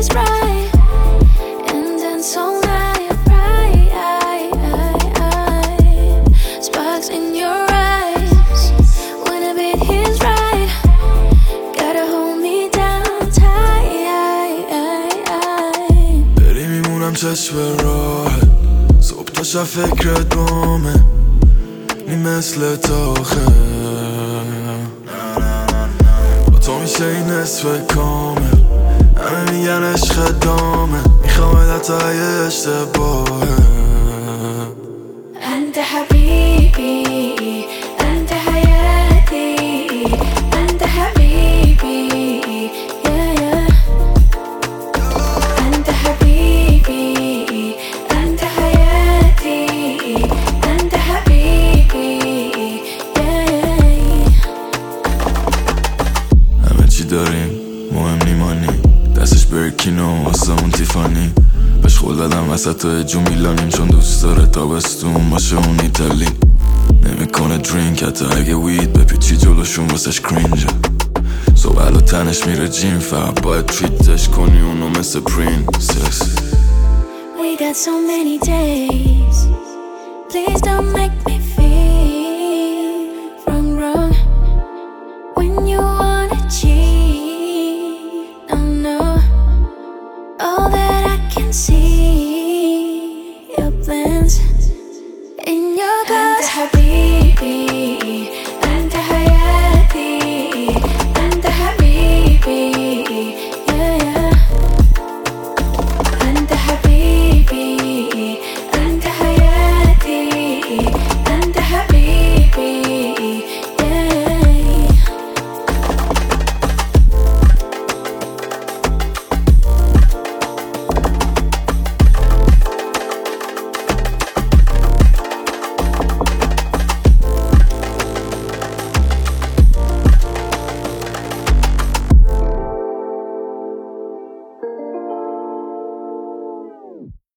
is right, and then so night bright. Sparks in your eyes when a beat hits right. Gotta hold me down tight. بری میمونم چشم راحت، صبح تا شب فکرت بامه، نی مثل تاخه با تو میشه این نصف کامل. همه میگن عشق دامه، میخوام حتی اگه اشتباهه. انت حبیبی، انت حیاتی، انت حبیبی، انت حبیبی، انت حیاتی، انت حبیبی. همه چی داریم مهم نیمانی، دستش برکینو واسمون تیفانی. بهش خول دادم وسط جو میلانیم، چون دوست داره تابستون باشه اون ایتالی. نمیکنه درینک حتی اگه وید بپیچی جلوشون واسش کرینجه. صبح و تنش میره جیم، فقط باید تریتش کنی اونو مثل پرینسس. We got so many days, please don't make me feel